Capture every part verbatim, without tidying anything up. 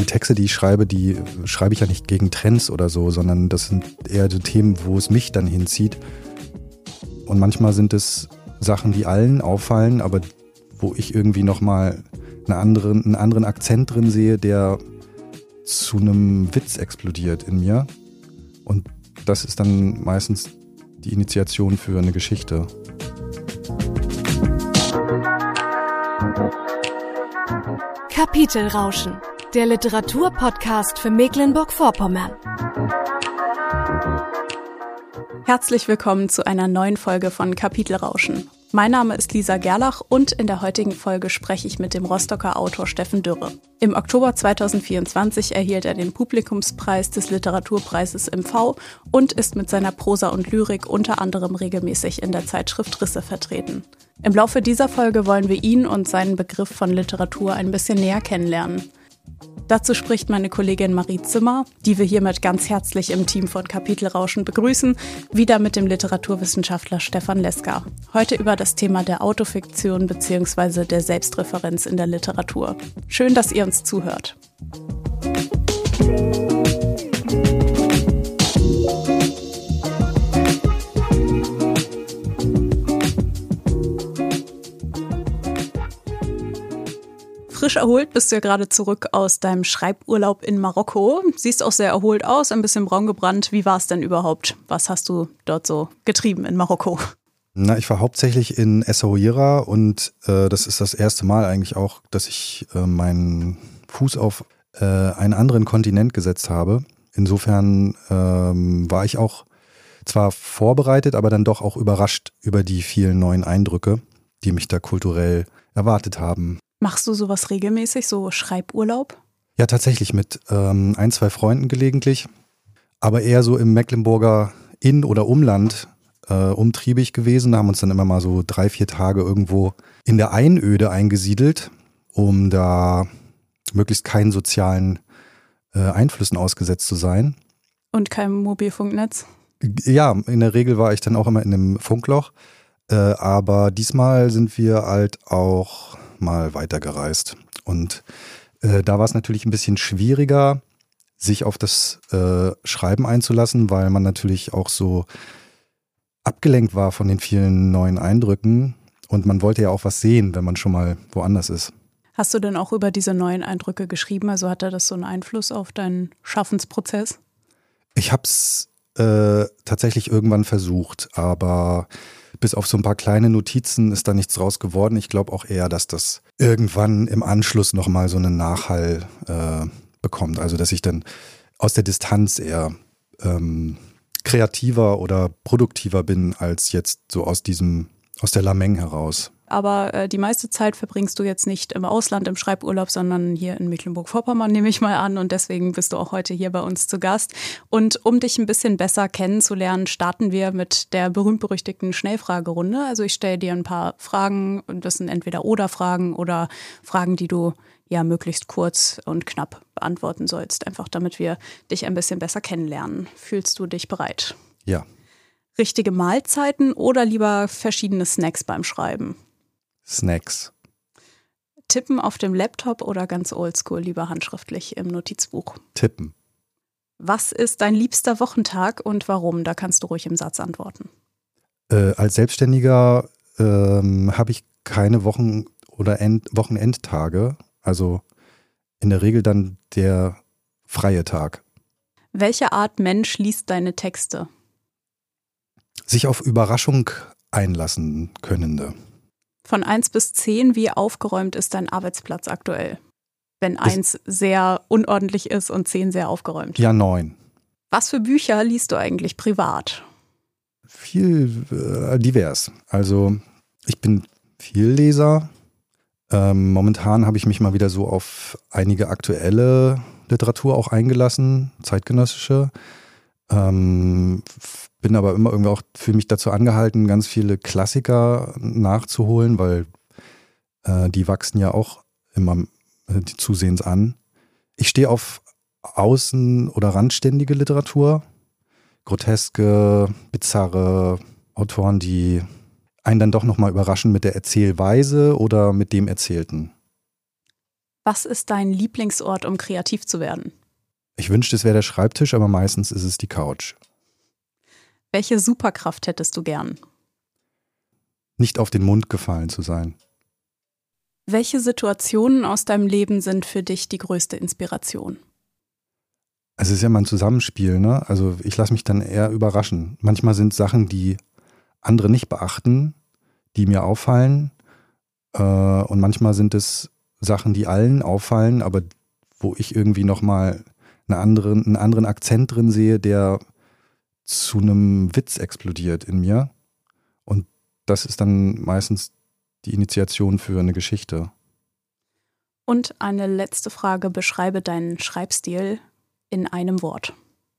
Texte, die ich schreibe, die schreibe ich ja nicht gegen Trends oder so, sondern das sind eher die Themen, wo es mich dann hinzieht. Und manchmal sind es Sachen, die allen auffallen, aber wo ich irgendwie nochmal eine anderen, einen anderen Akzent drin sehe, der zu einem Witz explodiert in mir. Und das ist dann meistens die Initiation für eine Geschichte. Kapitelrauschen, der Literaturpodcast für Mecklenburg-Vorpommern. Herzlich willkommen zu einer neuen Folge von Kapitelrauschen. Mein Name ist Lisa Gerlach und in der heutigen Folge spreche ich mit dem Rostocker Autor Steffen Dürre. Im Oktober zweitausendvierundzwanzig erhielt er den Publikumspreis des Literaturpreises M V und ist mit seiner Prosa und Lyrik unter anderem regelmäßig in der Zeitschrift Risse vertreten. Im Laufe dieser Folge wollen wir ihn und seinen Begriff von Literatur ein bisschen näher kennenlernen. Dazu spricht meine Kollegin Marie Zimmer, die wir hiermit ganz herzlich im Team von Kapitelrauschen begrüßen, wieder mit dem Literaturwissenschaftler Stefan Leska. Heute über das Thema der Autofiktion bzw. der Selbstreferenz in der Literatur. Schön, dass ihr uns zuhört. Frisch erholt bist du ja gerade zurück aus deinem Schreiburlaub in Marokko. Siehst auch sehr erholt aus, ein bisschen braun gebrannt. Wie war es denn überhaupt? Was hast du dort so getrieben in Marokko? Na, ich war hauptsächlich in Essaouira und äh, das ist das erste Mal eigentlich auch, dass ich äh, meinen Fuß auf äh, einen anderen Kontinent gesetzt habe. Insofern ähm, war ich auch zwar vorbereitet, aber dann doch auch überrascht über die vielen neuen Eindrücke, die mich da kulturell erwartet haben. Machst du sowas regelmäßig, so Schreiburlaub? Ja, tatsächlich mit ähm, ein, zwei Freunden gelegentlich, aber eher so im Mecklenburger In- oder Umland äh, umtriebig gewesen. Da haben uns dann immer mal so drei, vier Tage irgendwo in der Einöde eingesiedelt, um da möglichst keinen sozialen äh, Einflüssen ausgesetzt zu sein. Und kein Mobilfunknetz? Ja, in der Regel war ich dann auch immer in einem Funkloch, äh, aber diesmal sind wir halt auch mal weitergereist. Und äh, da war es natürlich ein bisschen schwieriger, sich auf das äh, Schreiben einzulassen, weil man natürlich auch so abgelenkt war von den vielen neuen Eindrücken und man wollte ja auch was sehen, wenn man schon mal woanders ist. Hast du denn auch über diese neuen Eindrücke geschrieben? Also hatte das so einen Einfluss auf deinen Schaffensprozess? Ich habe es äh, tatsächlich irgendwann versucht, aber bis auf so ein paar kleine Notizen ist da nichts draus geworden. Ich glaube auch eher, dass das irgendwann im Anschluss nochmal so einen Nachhall äh, bekommt. Also dass ich dann aus der Distanz eher ähm, kreativer oder produktiver bin, als jetzt so aus diesem, aus der Lameng heraus. Aber äh, die meiste Zeit verbringst du jetzt nicht im Ausland im Schreiburlaub, sondern hier in Mecklenburg-Vorpommern, nehme ich mal an. Und deswegen bist du auch heute hier bei uns zu Gast. Und um dich ein bisschen besser kennenzulernen, starten wir mit der berühmt-berüchtigten Schnellfragerunde. Also ich stelle dir ein paar Fragen und das sind entweder Oder-Fragen oder Fragen, die du ja möglichst kurz und knapp beantworten sollst. Einfach damit wir dich ein bisschen besser kennenlernen. Fühlst du dich bereit? Ja. Richtige Mahlzeiten oder lieber verschiedene Snacks beim Schreiben? Snacks. Tippen auf dem Laptop oder ganz oldschool, lieber handschriftlich im Notizbuch? Tippen. Was ist dein liebster Wochentag und warum? Da kannst du ruhig im Satz antworten. Äh, als Selbstständiger ähm, habe ich keine Wochen- oder End- Wochenendtage. Also in der Regel dann der freie Tag. Welche Art Mensch liest deine Texte? Sich auf Überraschung einlassen könnende. Von eins bis zehn, wie aufgeräumt ist dein Arbeitsplatz aktuell? Wenn eins sehr unordentlich ist und zehn sehr aufgeräumt. Ja, neun. Was für Bücher liest du eigentlich privat? Viel äh, divers. Also ich bin Vielleser. Ähm, momentan habe ich mich mal wieder so auf einige aktuelle Literatur auch eingelassen, zeitgenössische. Ähm, bin aber immer irgendwie auch für mich dazu angehalten, ganz viele Klassiker nachzuholen, weil äh, die wachsen ja auch immer äh, zusehends an. Ich stehe auf außen- oder randständige Literatur, groteske, bizarre Autoren, die einen dann doch nochmal überraschen mit der Erzählweise oder mit dem Erzählten. Was ist dein Lieblingsort, um kreativ zu werden? Ich wünschte, es wäre der Schreibtisch, aber meistens ist es die Couch. Welche Superkraft hättest du gern? Nicht auf den Mund gefallen zu sein. Welche Situationen aus deinem Leben sind für dich die größte Inspiration? Es ist ja mal ein Zusammenspiel, ne? Also ich lasse mich dann eher überraschen. Manchmal sind Sachen, die andere nicht beachten, die mir auffallen. Äh, und manchmal sind es Sachen, die allen auffallen, aber wo ich irgendwie nochmal eine anderen, einen anderen Akzent drin sehe, der zu einem Witz explodiert in mir. Und das ist dann meistens die Initiation für eine Geschichte. Und eine letzte Frage, beschreibe deinen Schreibstil in einem Wort.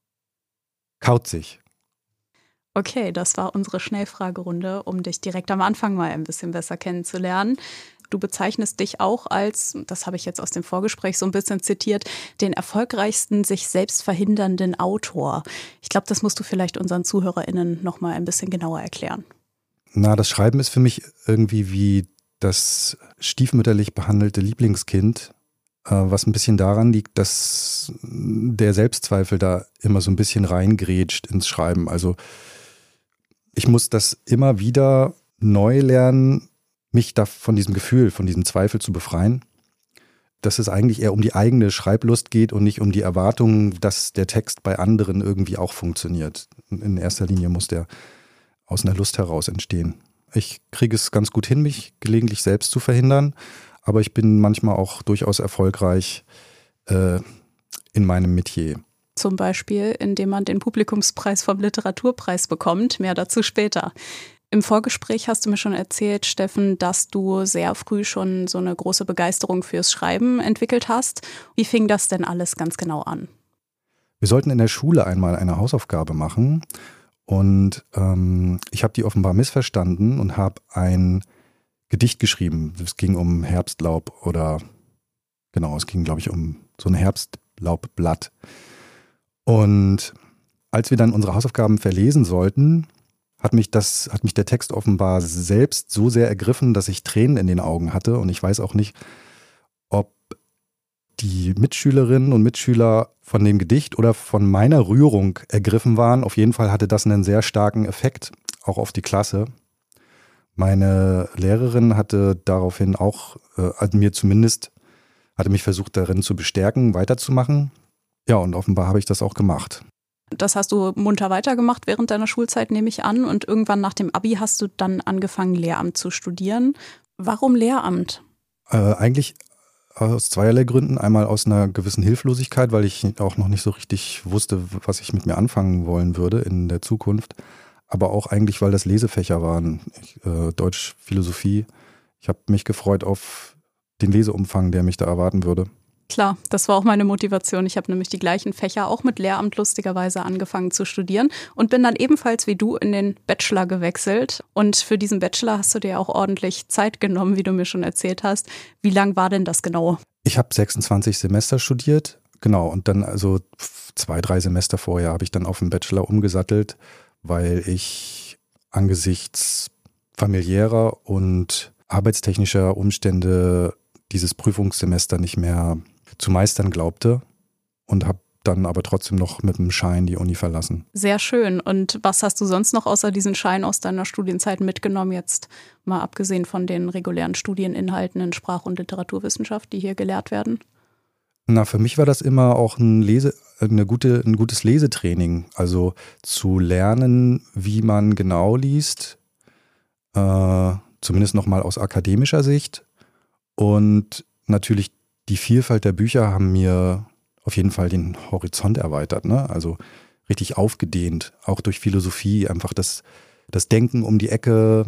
Kauzig. Okay, das war unsere Schnellfragerunde, um dich direkt am Anfang mal ein bisschen besser kennenzulernen. Du bezeichnest dich auch als, das habe ich jetzt aus dem Vorgespräch so ein bisschen zitiert, den erfolgreichsten sich selbst verhindernden Autor. Ich glaube, das musst du vielleicht unseren ZuhörerInnen noch mal ein bisschen genauer erklären. Na, das Schreiben ist für mich irgendwie wie das stiefmütterlich behandelte Lieblingskind, äh, was ein bisschen daran liegt, dass der Selbstzweifel da immer so ein bisschen reingrätscht ins Schreiben. Also ich muss das immer wieder neu lernen, mich da von diesem Gefühl, von diesem Zweifel zu befreien. Dass es eigentlich eher um die eigene Schreiblust geht und nicht um die Erwartung, dass der Text bei anderen irgendwie auch funktioniert. In erster Linie muss der aus einer Lust heraus entstehen. Ich kriege es ganz gut hin, mich gelegentlich selbst zu verhindern, aber ich bin manchmal auch durchaus erfolgreich äh, in meinem Metier. Zum Beispiel, indem man den Publikumspreis vom Literaturpreis bekommt. Mehr dazu später. Im Vorgespräch hast du mir schon erzählt, Steffen, dass du sehr früh schon so eine große Begeisterung fürs Schreiben entwickelt hast. Wie fing das denn alles ganz genau an? Wir sollten in der Schule einmal eine Hausaufgabe machen und ähm, ich habe die offenbar missverstanden und habe ein Gedicht geschrieben. Es ging um Herbstlaub oder genau, es ging, glaube ich, um so ein Herbstlaubblatt. Und als wir dann unsere Hausaufgaben verlesen sollten, hat mich das, hat mich der Text offenbar selbst so sehr ergriffen, dass ich Tränen in den Augen hatte. Und ich weiß auch nicht, ob die Mitschülerinnen und Mitschüler von dem Gedicht oder von meiner Rührung ergriffen waren. Auf jeden Fall hatte das einen sehr starken Effekt, auch auf die Klasse. Meine Lehrerin hatte daraufhin auch, äh, also mir zumindest, hatte mich versucht darin zu bestärken, weiterzumachen. Ja, und offenbar habe ich das auch gemacht. Das hast du munter weitergemacht während deiner Schulzeit, nehme ich an. Und irgendwann nach dem Abi hast du dann angefangen, Lehramt zu studieren. Warum Lehramt? Äh, eigentlich aus zweierlei Gründen. Einmal aus einer gewissen Hilflosigkeit, weil ich auch noch nicht so richtig wusste, was ich mit mir anfangen wollen würde in der Zukunft. Aber auch eigentlich, weil das Lesefächer waren. Ich, äh, Deutsch, Philosophie. Ich habe mich gefreut auf den Leseumfang, der mich da erwarten würde. Klar, das war auch meine Motivation. Ich habe nämlich die gleichen Fächer auch mit Lehramt lustigerweise angefangen zu studieren und bin dann ebenfalls wie du in den Bachelor gewechselt. Und für diesen Bachelor hast du dir auch ordentlich Zeit genommen, wie du mir schon erzählt hast. Wie lang war denn das genau? Ich habe sechsundzwanzig Semester studiert, genau. Und dann also zwei, drei Semester vorher habe ich dann auf den Bachelor umgesattelt, weil ich angesichts familiärer und arbeitstechnischer Umstände dieses Prüfungssemester nicht mehr zu meistern glaubte und habe dann aber trotzdem noch mit einem Schein die Uni verlassen. Sehr schön. Und was hast du sonst noch außer diesen Schein aus deiner Studienzeit mitgenommen, jetzt mal abgesehen von den regulären Studieninhalten in Sprach- und Literaturwissenschaft, die hier gelehrt werden? Na, für mich war das immer auch ein, Lese, eine gute, ein gutes Lesetraining. Also zu lernen, wie man genau liest, äh, zumindest nochmal aus akademischer Sicht. Und natürlich die Vielfalt der Bücher haben mir auf jeden Fall den Horizont erweitert, ne? Also richtig aufgedehnt, auch durch Philosophie, einfach das, das Denken um die Ecke.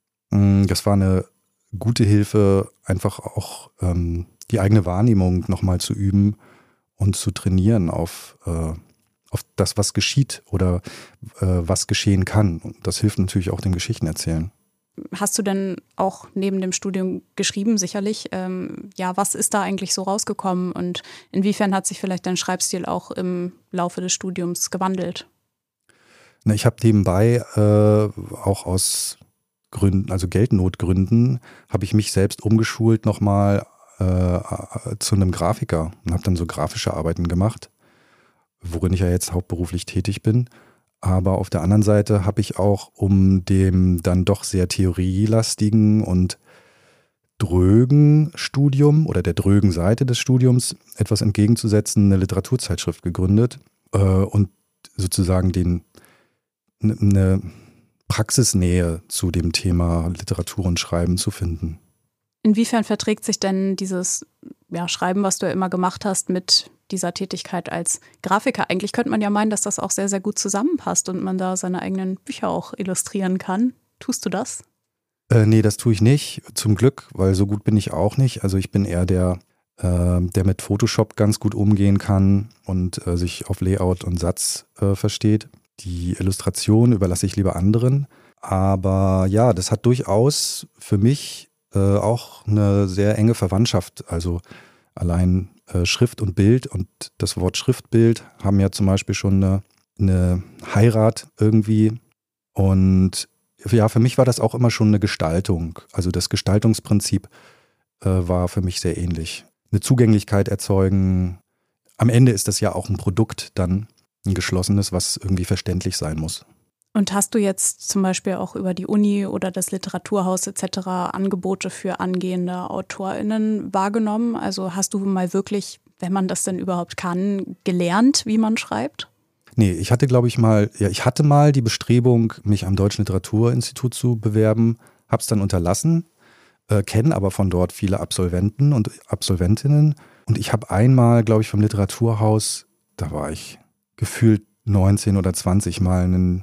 Das war eine gute Hilfe, einfach auch ähm, die eigene Wahrnehmung nochmal zu üben und zu trainieren auf, äh, auf das, was geschieht oder äh, was geschehen kann. Und das hilft natürlich auch dem Geschichtenerzählen. Hast du denn auch neben dem Studium geschrieben, sicherlich? Ähm, ja, was ist da eigentlich so rausgekommen und inwiefern hat sich vielleicht dein Schreibstil auch im Laufe des Studiums gewandelt? Na, ich habe nebenbei äh, auch aus Gründen, also Geldnotgründen, habe ich mich selbst umgeschult nochmal äh, zu einem Grafiker und habe dann so grafische Arbeiten gemacht, worin ich ja jetzt hauptberuflich tätig bin. Aber auf der anderen Seite habe ich auch, um dem dann doch sehr theorielastigen und drögen Studium oder der drögen Seite des Studiums etwas entgegenzusetzen, eine Literaturzeitschrift gegründet äh, und sozusagen den eine Praxisnähe zu dem Thema Literatur und Schreiben zu finden. Inwiefern verträgt sich denn dieses ja, Schreiben, was du ja immer gemacht hast, mit dieser Tätigkeit als Grafiker? Eigentlich könnte man ja meinen, dass das auch sehr, sehr gut zusammenpasst und man da seine eigenen Bücher auch illustrieren kann. Tust du das? Äh, nee, das tue ich nicht, zum Glück, weil so gut bin ich auch nicht. Also ich bin eher der, äh, der mit Photoshop ganz gut umgehen kann und äh, sich auf Layout und Satz äh, versteht. Die Illustration überlasse ich lieber anderen. Aber ja, das hat durchaus für mich äh, auch eine sehr enge Verwandtschaft. Also allein äh, Schrift und Bild und das Wort Schriftbild haben ja zum Beispiel schon eine, eine Heirat irgendwie. Und ja, für mich war das auch immer schon eine Gestaltung. Also das Gestaltungsprinzip äh, war für mich sehr ähnlich. Eine Zugänglichkeit erzeugen. Am Ende ist das ja auch ein Produkt dann, ein geschlossenes, was irgendwie verständlich sein muss. Und hast du jetzt zum Beispiel auch über die Uni oder das Literaturhaus et cetera Angebote für angehende AutorInnen wahrgenommen? Also hast du mal wirklich, wenn man das denn überhaupt kann, gelernt, wie man schreibt? Nee, ich hatte, glaube ich, mal, ja, ich hatte mal die Bestrebung, mich am Deutschen Literaturinstitut zu bewerben, habe es dann unterlassen, äh, kenne aber von dort viele Absolventen und Absolventinnen. Und ich habe einmal, glaube ich, vom Literaturhaus, da war ich gefühlt neunzehn oder zwanzig Mal einen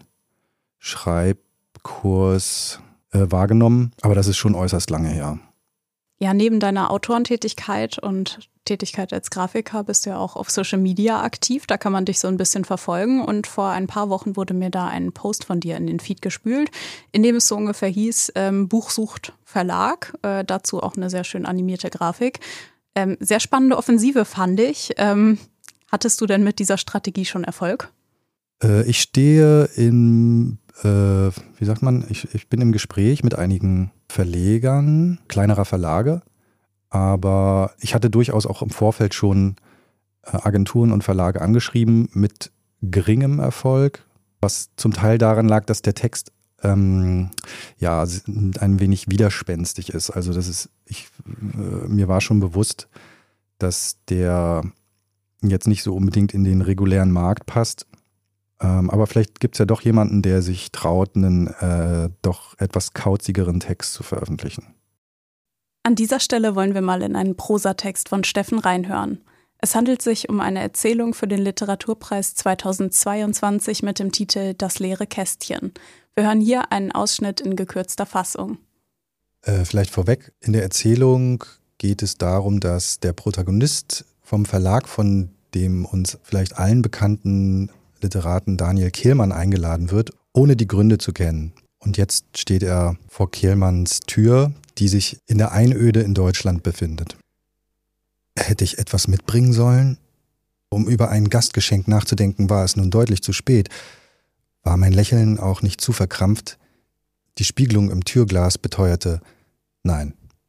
Schreibkurs äh, wahrgenommen, aber das ist schon äußerst lange her. Ja, neben deiner Autorentätigkeit und Tätigkeit als Grafiker bist du ja auch auf Social Media aktiv. Da kann man dich so ein bisschen verfolgen. Und vor ein paar Wochen wurde mir da ein Post von dir in den Feed gespült, in dem es so ungefähr hieß, ähm, Buch sucht Verlag. Äh, dazu auch eine sehr schön animierte Grafik. Ähm, sehr spannende Offensive fand ich. Ähm, hattest du denn mit dieser Strategie schon Erfolg? Äh, ich stehe in, äh, wie sagt man, ich, ich bin im Gespräch mit einigen Verlegern kleinerer Verlage. Aber ich hatte durchaus auch im Vorfeld schon Agenturen und Verlage angeschrieben mit geringem Erfolg, was zum Teil daran lag, dass der Text ähm, ja ein wenig widerspenstig ist. Also das ist, ich, äh, mir war schon bewusst, dass der jetzt nicht so unbedingt in den regulären Markt passt. Ähm, aber vielleicht gibt es ja doch jemanden, der sich traut, einen äh, doch etwas kauzigeren Text zu veröffentlichen. An dieser Stelle wollen wir mal in einen Prosatext von Steffen reinhören. Es handelt sich um eine Erzählung für den Literaturpreis zweitausendzweiundzwanzig mit dem Titel Das leere Kästchen. Wir hören hier einen Ausschnitt in gekürzter Fassung. Äh, vielleicht vorweg, in der Erzählung geht es darum, dass der Protagonist vom Verlag, von dem uns vielleicht allen bekannten Literaten Daniel Kehlmann eingeladen wird, ohne die Gründe zu kennen. Und jetzt steht er vor Kehlmanns Tür, die sich in der Einöde in Deutschland befindet. Hätte ich etwas mitbringen sollen? Um über ein Gastgeschenk nachzudenken, war es nun deutlich zu spät. War mein Lächeln auch nicht zu verkrampft? Die Spiegelung im Türglas beteuerte, nein.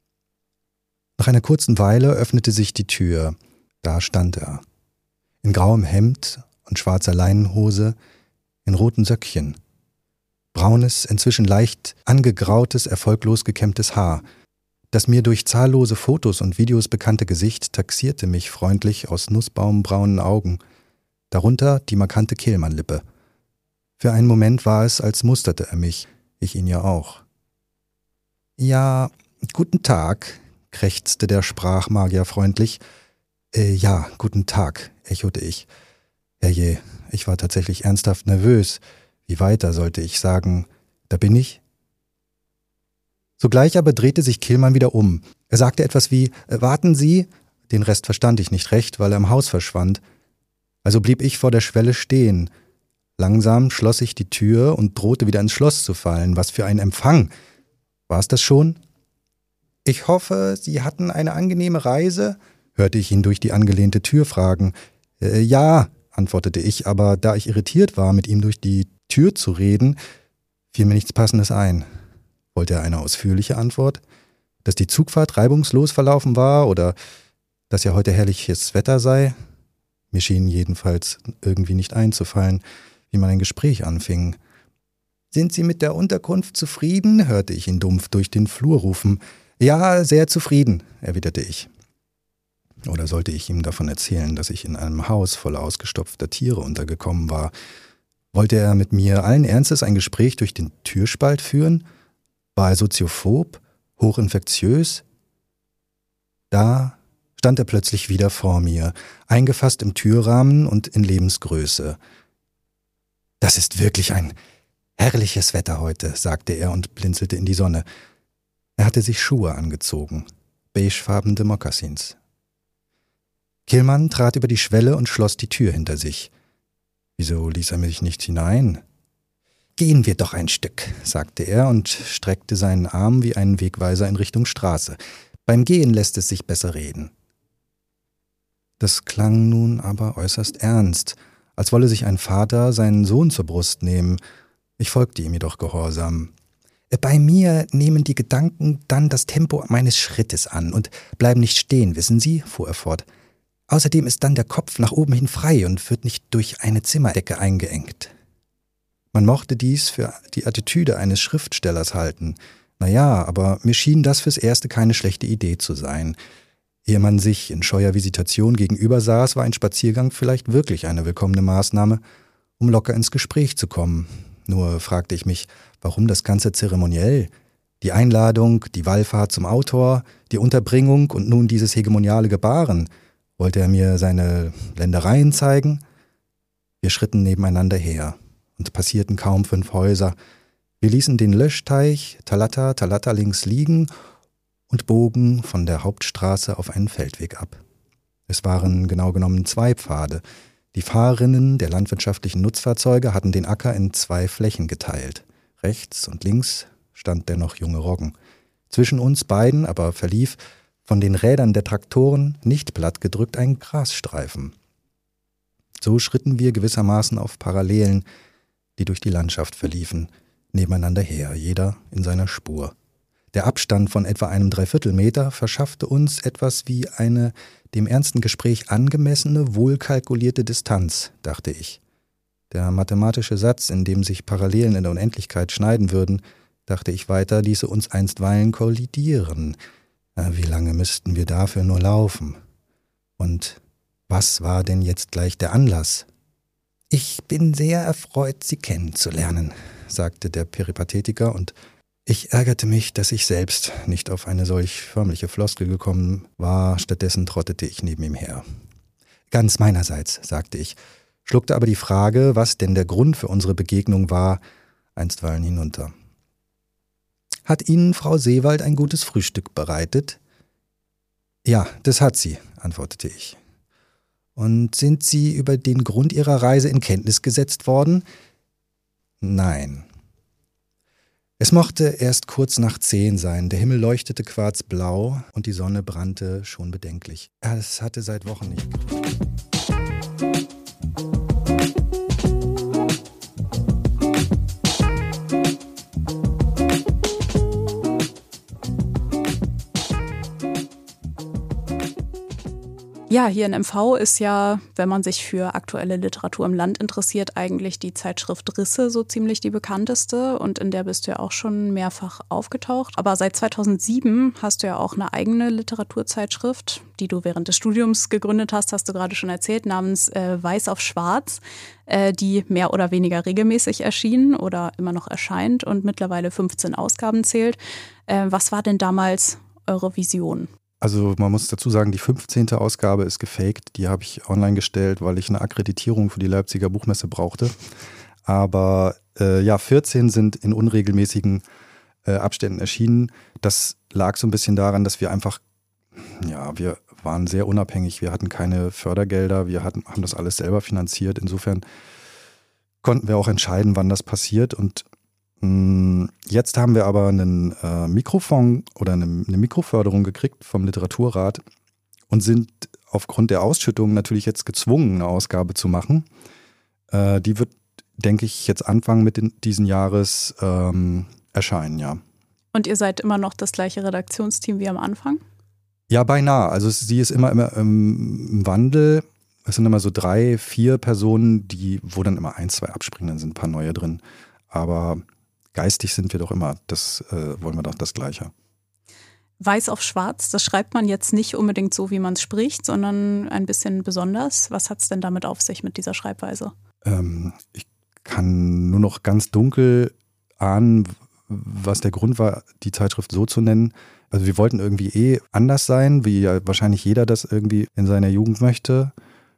Nach einer kurzen Weile öffnete sich die Tür. Da stand er. In grauem Hemd und schwarzer Leinenhose, in roten Söckchen. Braunes, inzwischen leicht angegrautes, erfolglos gekämmtes Haar. Das mir durch zahllose Fotos und Videos bekannte Gesicht taxierte mich freundlich aus nussbaumbraunen Augen. Darunter die markante Kehlmann-Lippe. Für einen Moment war es, als musterte er mich, ich ihn ja auch. »Ja, guten Tag«, krächzte der Sprachmagier freundlich. Äh, »Ja, guten Tag«, echote ich. Herrje, ich war tatsächlich ernsthaft nervös. Wie weiter sollte ich sagen, da bin ich? Sogleich aber drehte sich Kehlmann wieder um. Er sagte etwas wie, warten Sie, den Rest verstand ich nicht recht, weil er im Haus verschwand. Also blieb ich vor der Schwelle stehen. Langsam schloss ich die Tür und drohte wieder ins Schloss zu fallen. Was für ein Empfang! War es das schon? Ich hoffe, Sie hatten eine angenehme Reise, hörte ich ihn durch die angelehnte Tür fragen. Äh, ja, antwortete ich, aber da ich irritiert war, mit ihm durch die Tür zu reden, fiel mir nichts Passendes ein. Wollte er eine ausführliche Antwort? dass die Zugfahrt reibungslos verlaufen war oder dass ja heute herrliches Wetter sei? Mir schien jedenfalls irgendwie nicht einzufallen, wie man ein Gespräch anfing. »Sind Sie mit der Unterkunft zufrieden?« hörte ich ihn dumpf durch den Flur rufen. »Ja, sehr zufrieden«, erwiderte ich. Oder sollte ich ihm davon erzählen, dass ich in einem Haus voller ausgestopfter Tiere untergekommen war? Wollte er mit mir allen Ernstes ein Gespräch durch den Türspalt führen? War er soziophob? Hochinfektiös? Da stand er plötzlich wieder vor mir, eingefasst im Türrahmen und in Lebensgröße. »Das ist wirklich ein herrliches Wetter heute«, sagte er und blinzelte in die Sonne. Er hatte sich Schuhe angezogen, beigefarbene Mokassins. Killmann trat über die Schwelle und schloss die Tür hinter sich. Wieso ließ er mich nicht hinein? »Gehen wir doch ein Stück«, sagte er und streckte seinen Arm wie einen Wegweiser in Richtung Straße. »Beim Gehen lässt es sich besser reden.« Das klang nun aber äußerst ernst, als wolle sich ein Vater seinen Sohn zur Brust nehmen. Ich folgte ihm jedoch gehorsam. »Bei mir nehmen die Gedanken dann das Tempo meines Schrittes an und bleiben nicht stehen, wissen Sie?«, fuhr er fort. »Außerdem ist dann der Kopf nach oben hin frei und wird nicht durch eine Zimmerdecke eingeengt.« Man mochte dies für die Attitüde eines Schriftstellers halten. Naja, aber mir schien das fürs Erste keine schlechte Idee zu sein. Ehe man sich in scheuer Visitation gegenüber saß, war ein Spaziergang vielleicht wirklich eine willkommene Maßnahme, um locker ins Gespräch zu kommen. Nur fragte ich mich, warum das ganze Zeremoniell? Die Einladung, die Wallfahrt zum Autor, die Unterbringung und nun dieses hegemoniale Gebaren. Wollte er mir seine Ländereien zeigen? Wir schritten nebeneinander her und passierten kaum fünf Häuser. Wir ließen den Löschteich Talata Talata links liegen und bogen von der Hauptstraße auf einen Feldweg ab. Es waren genau genommen zwei Pfade. Die Fahrerinnen der landwirtschaftlichen Nutzfahrzeuge hatten den Acker in zwei Flächen geteilt. Rechts und links stand der noch junge Roggen. Zwischen uns beiden aber verlief von den Rädern der Traktoren nicht plattgedrückt ein Grasstreifen. So schritten wir gewissermaßen auf Parallelen, die durch die Landschaft verliefen, nebeneinander her, jeder in seiner Spur. Der Abstand von etwa einem Dreiviertelmeter verschaffte uns etwas wie eine dem ernsten Gespräch angemessene, wohlkalkulierte Distanz, dachte ich. Der mathematische Satz, in dem sich Parallelen in der Unendlichkeit schneiden würden, dachte ich weiter, ließe uns einstweilen kollidieren. Wie lange müssten wir dafür nur laufen? Und was war denn jetzt gleich der Anlass? »Ich bin sehr erfreut, Sie kennenzulernen«, sagte der Peripathetiker, und ich ärgerte mich, dass ich selbst nicht auf eine solch förmliche Floskel gekommen war, stattdessen trottete ich neben ihm her. »Ganz meinerseits«, sagte ich, schluckte aber die Frage, was denn der Grund für unsere Begegnung war, einstweilen hinunter. »Hat Ihnen Frau Seewald ein gutes Frühstück bereitet?« »Ja, das hat sie«, antwortete ich. »Und sind Sie über den Grund Ihrer Reise in Kenntnis gesetzt worden?« »Nein.« Es mochte erst kurz nach zehn sein, der Himmel leuchtete quarzblau und die Sonne brannte schon bedenklich. Es hatte seit Wochen nicht geregnet. Ja, hier in M V ist ja, wenn man sich für aktuelle Literatur im Land interessiert, eigentlich die Zeitschrift Risse so ziemlich die bekannteste, und in der bist du ja auch schon mehrfach aufgetaucht. Aber seit zweitausendsieben hast du ja auch eine eigene Literaturzeitschrift, die du während des Studiums gegründet hast, hast du gerade schon erzählt, namens äh, Weiß auf Schwarz, äh, die mehr oder weniger regelmäßig erschien oder immer noch erscheint und mittlerweile fünfzehn Ausgaben zählt. Äh, was war denn damals eure Vision? Also man muss dazu sagen, die fünfzehnte Ausgabe ist gefaked. Die habe ich online gestellt, weil ich eine Akkreditierung für die Leipziger Buchmesse brauchte. Aber äh, ja, vierzehn sind in unregelmäßigen äh, Abständen erschienen. Das lag so ein bisschen daran, dass wir einfach, ja, wir waren sehr unabhängig. Wir hatten keine Fördergelder, wir hatten, haben das alles selber finanziert. Insofern konnten wir auch entscheiden, wann das passiert. Und jetzt haben wir aber einen äh, Mikrofonds oder eine, eine Mikroförderung gekriegt vom Literaturrat und sind aufgrund der Ausschüttung natürlich jetzt gezwungen, eine Ausgabe zu machen. Äh, die wird, denke ich, jetzt Anfang mit den, diesen Jahres ähm, erscheinen, ja. Und ihr seid immer noch das gleiche Redaktionsteam wie am Anfang? Ja, beinahe. Also sie ist immer, immer im Wandel. Es sind immer so drei, vier Personen, die, wo dann immer ein, zwei abspringen, dann sind ein paar neue drin. Aber geistig sind wir doch immer, das äh, wollen wir doch das Gleiche. Weiß auf schwarz, das schreibt man jetzt nicht unbedingt so, wie man es spricht, sondern ein bisschen besonders. Was hat es denn damit auf sich mit dieser Schreibweise? Ähm, ich kann nur noch ganz dunkel ahnen, was der Grund war, die Zeitschrift so zu nennen. Also wir wollten irgendwie eh anders sein, wie ja wahrscheinlich jeder das irgendwie in seiner Jugend möchte.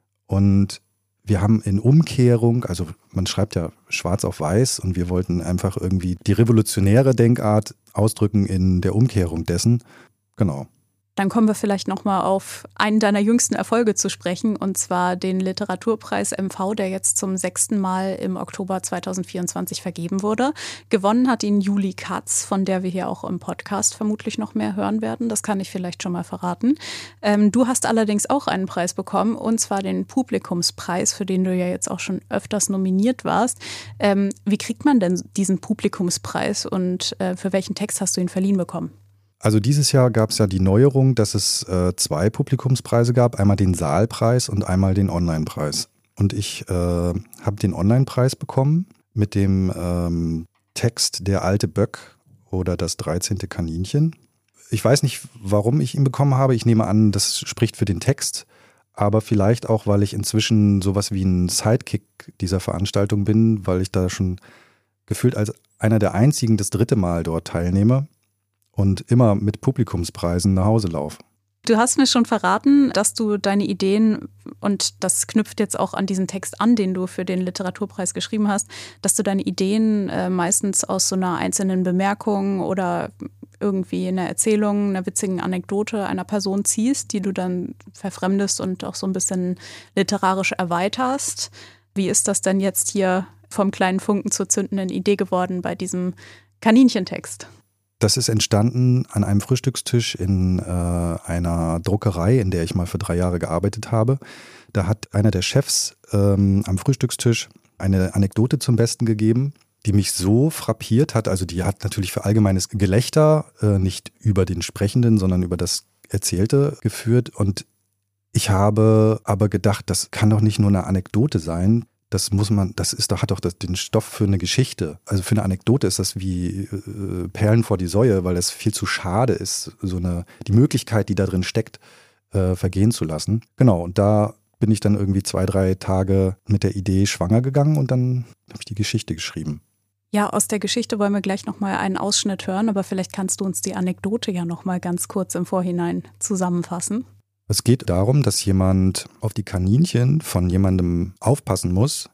Und wir haben in Umkehrung, also man schreibt ja schwarz auf weiß und wir wollten einfach irgendwie die revolutionäre Denkart ausdrücken in der Umkehrung dessen. Genau. Dann kommen wir vielleicht nochmal auf einen deiner jüngsten Erfolge zu sprechen, und zwar den Literaturpreis M V, der jetzt zum sechsten Mal im Oktober zweitausendvierundzwanzig vergeben wurde. Gewonnen hat ihn Julie Katz, von der wir hier auch im Podcast vermutlich noch mehr hören werden. Das kann ich vielleicht schon mal verraten. Ähm, du hast allerdings auch einen Preis bekommen, und zwar den Publikumspreis, für den du ja jetzt auch schon öfters nominiert warst. Ähm, wie kriegt man denn diesen Publikumspreis und äh, für welchen Text hast du ihn verliehen bekommen? Also dieses Jahr gab es ja die Neuerung, dass es äh, zwei Publikumspreise gab, einmal den Saalpreis und einmal den Onlinepreis. Und ich äh, habe den Onlinepreis bekommen mit dem ähm, Text Der alte Böck oder das dreizehnte Kaninchen. Ich weiß nicht, warum ich ihn bekommen habe. Ich nehme an, das spricht für den Text, aber vielleicht auch, weil ich inzwischen sowas wie ein Sidekick dieser Veranstaltung bin, weil ich da schon gefühlt als einer der einzigen das dritte Mal dort teilnehme und immer mit Publikumspreisen nach Hause laufe. Du hast mir schon verraten, dass du deine Ideen, und das knüpft jetzt auch an diesen Text an, den du für den Literaturpreis geschrieben hast, dass du deine Ideen äh, meistens aus so einer einzelnen Bemerkung oder irgendwie einer Erzählung, einer witzigen Anekdote einer Person ziehst, die du dann verfremdest und auch so ein bisschen literarisch erweiterst. Wie ist das denn jetzt hier vom kleinen Funken zur zündenden Idee geworden bei diesem Kaninchentext? Das ist entstanden an einem Frühstückstisch in äh, einer Druckerei, in der ich mal für drei Jahre gearbeitet habe. Da hat einer der Chefs ähm, am Frühstückstisch eine Anekdote zum Besten gegeben, die mich so frappiert hat. Also die hat natürlich für allgemeines Gelächter, äh, nicht über den Sprechenden, sondern über das Erzählte geführt. Und ich habe aber gedacht, das kann doch nicht nur eine Anekdote sein. Das muss man, das ist doch, hat doch das, den Stoff für eine Geschichte. Also für eine Anekdote ist das wie äh, Perlen vor die Säue, weil das viel zu schade ist, so eine, die Möglichkeit, die da drin steckt, äh, vergehen zu lassen. Genau, und da bin ich dann irgendwie zwei, drei Tage mit der Idee schwanger gegangen und dann habe ich die Geschichte geschrieben. Ja, aus der Geschichte wollen wir gleich nochmal einen Ausschnitt hören, aber vielleicht kannst du uns die Anekdote ja nochmal ganz kurz im Vorhinein zusammenfassen. Es geht darum, dass jemand auf die Kaninchen von jemandem aufpassen muss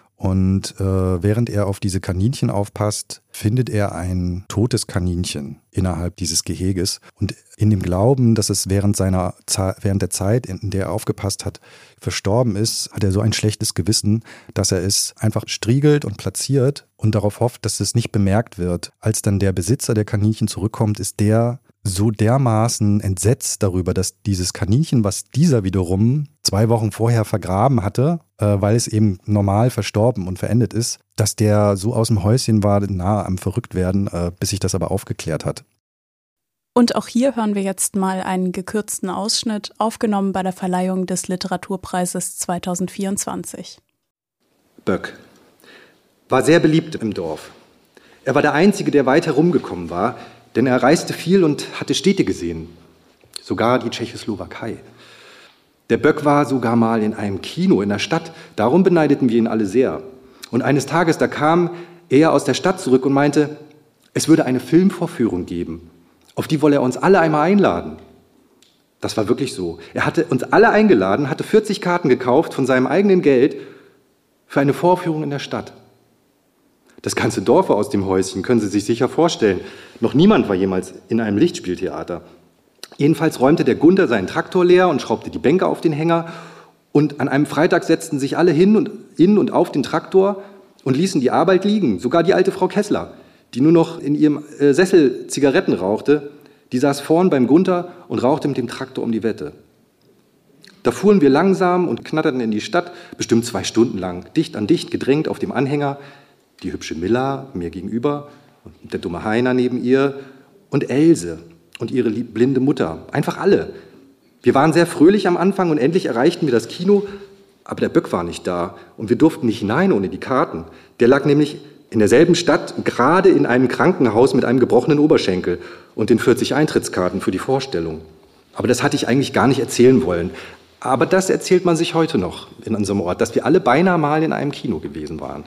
und äh, während er auf diese Kaninchen aufpasst, findet er ein totes Kaninchen innerhalb dieses Geheges und in dem Glauben, dass es während seiner während der Zeit, in der er aufgepasst hat, verstorben ist, hat er so ein schlechtes Gewissen, dass er es einfach striegelt und platziert und darauf hofft, dass es nicht bemerkt wird. Als dann der Besitzer der Kaninchen zurückkommt, ist der so dermaßen entsetzt darüber, dass dieses Kaninchen, was dieser wiederum zwei Wochen vorher vergraben hatte, äh, weil es eben normal verstorben und verendet ist, dass der so aus dem Häuschen war, nahe am Verrücktwerden, äh, bis sich das aber aufgeklärt hat. Und auch hier hören wir jetzt mal einen gekürzten Ausschnitt, aufgenommen bei der Verleihung des Literaturpreises zweitausendvierundzwanzig. Böck war sehr beliebt im Dorf. Er war der Einzige, der weit herumgekommen war, denn er reiste viel und hatte Städte gesehen, sogar die Tschechoslowakei. Der Böck war sogar mal in einem Kino in der Stadt, darum beneideten wir ihn alle sehr. Und eines Tages, da kam er aus der Stadt zurück und meinte, es würde eine Filmvorführung geben, auf die wolle er uns alle einmal einladen. Das war wirklich so. Er hatte uns alle eingeladen, hatte vierzig Karten gekauft von seinem eigenen Geld für eine Vorführung in der Stadt. Das ganze Dorf war aus dem Häuschen, können Sie sich sicher vorstellen. Noch niemand war jemals in einem Lichtspieltheater. Jedenfalls räumte der Gunther seinen Traktor leer und schraubte die Bänke auf den Hänger. Und an einem Freitag setzten sich alle hin und, in und auf den Traktor und ließen die Arbeit liegen. Sogar die alte Frau Kessler, die nur noch in ihrem äh, Sessel Zigaretten rauchte, die saß vorn beim Gunther und rauchte mit dem Traktor um die Wette. Da fuhren wir langsam und knatterten in die Stadt, bestimmt zwei Stunden lang, dicht an dicht gedrängt auf dem Anhänger. Die hübsche Milla mir gegenüber und der dumme Heiner neben ihr und Else und ihre blinde Mutter. Einfach alle. Wir waren sehr fröhlich am Anfang und endlich erreichten wir das Kino, aber der Böck war nicht da und wir durften nicht hinein ohne die Karten. Der lag nämlich in derselben Stadt, gerade in einem Krankenhaus mit einem gebrochenen Oberschenkel und den vierzig Eintrittskarten für die Vorstellung. Aber das hatte ich eigentlich gar nicht erzählen wollen. Aber das erzählt man sich heute noch in unserem Ort, dass wir alle beinahe mal in einem Kino gewesen waren.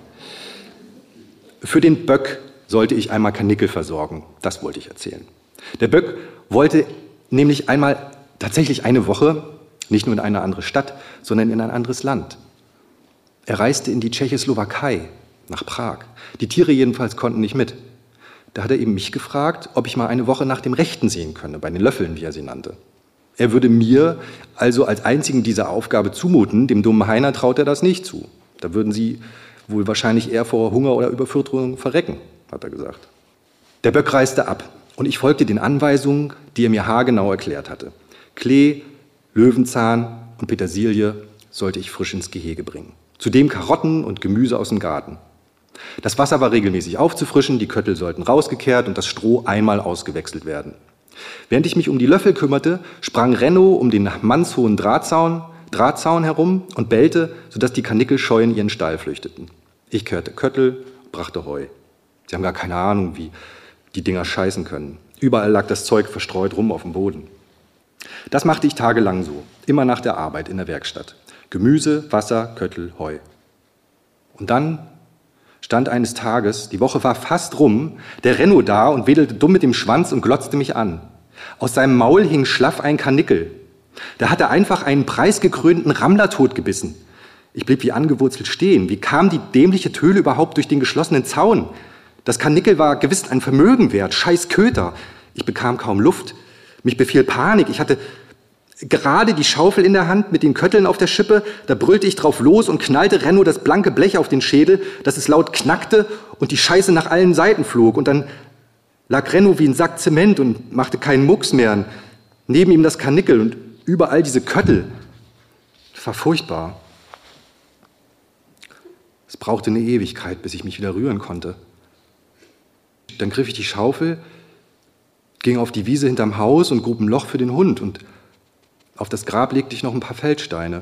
Für den Böck sollte ich einmal Karnickel versorgen. Das wollte ich erzählen. Der Böck wollte nämlich einmal tatsächlich eine Woche, nicht nur in eine andere Stadt, sondern in ein anderes Land. Er reiste in die Tschechoslowakei, nach Prag. Die Tiere jedenfalls konnten nicht mit. Da hat er eben mich gefragt, ob ich mal eine Woche nach dem Rechten sehen könne, bei den Löffeln, wie er sie nannte. Er würde mir also als Einzigen diese Aufgabe zumuten, dem dummen Heiner traut er das nicht zu. Da würden sie wohl wahrscheinlich eher vor Hunger oder Überfütterung verrecken, hat er gesagt. Der Böck reiste ab und ich folgte den Anweisungen, die er mir haargenau erklärt hatte. Klee, Löwenzahn und Petersilie sollte ich frisch ins Gehege bringen. Zudem Karotten und Gemüse aus dem Garten. Das Wasser war regelmäßig aufzufrischen, die Köttel sollten rausgekehrt und das Stroh einmal ausgewechselt werden. Während ich mich um die Löffel kümmerte, sprang Renno um den mannshohen Drahtzaun, Drahtzaun herum und bellte, sodass die Karnickel scheu in ihren Stall flüchteten. Ich kehrte Köttel, brachte Heu. Sie haben gar keine Ahnung, wie die Dinger scheißen können. Überall lag das Zeug verstreut rum auf dem Boden. Das machte ich tagelang so, immer nach der Arbeit in der Werkstatt. Gemüse, Wasser, Köttel, Heu. Und dann stand eines Tages, die Woche war fast rum, der Renno da und wedelte dumm mit dem Schwanz und glotzte mich an. Aus seinem Maul hing schlaff ein Karnickel. Da hat er einfach einen preisgekrönten Rammler totgebissen. Ich blieb wie angewurzelt stehen. Wie kam die dämliche Töle überhaupt durch den geschlossenen Zaun? Das Karnickel war gewiss ein Vermögen wert, scheiß Köter. Ich bekam kaum Luft. Mich befiel Panik. Ich hatte gerade die Schaufel in der Hand mit den Kötteln auf der Schippe. Da brüllte ich drauf los und knallte Renno das blanke Blech auf den Schädel, dass es laut knackte und die Scheiße nach allen Seiten flog. Und dann lag Renno wie ein Sack Zement und machte keinen Mucks mehr. Neben ihm das Karnickel und überall diese Köttel. Das war furchtbar. Es brauchte eine Ewigkeit, bis ich mich wieder rühren konnte. Dann griff ich die Schaufel, ging auf die Wiese hinterm Haus und grub ein Loch für den Hund. Und auf das Grab legte ich noch ein paar Feldsteine.